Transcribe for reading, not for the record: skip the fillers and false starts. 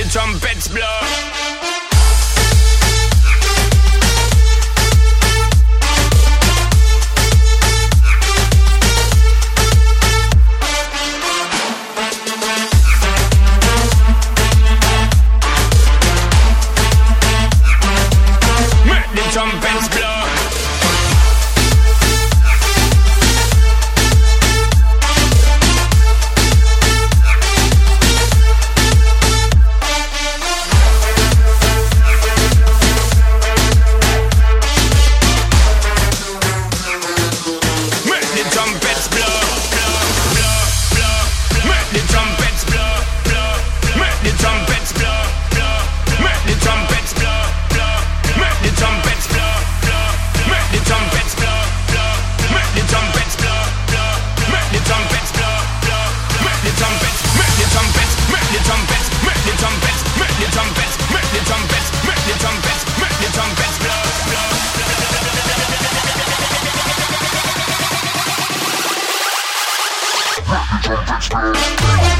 the trumpets blow. Trumpets blow. Make the trumpets blow, blow, blow, blow. Make the trumpets blow, blow. Make the trumpets blow, blow. Make the trumpets blow, blow. Make the trumpets blow, blow. Make the trumpets blow, blow. Make the trumpets blow, blow. Make the trumpets blow, blow. Make the trumpets, make the trumpets, make the trumpets, make the trumpets, make the trumpets, make the trumpets, make the trumpets, make the trumpets blow, blow. Make the trumpets blow.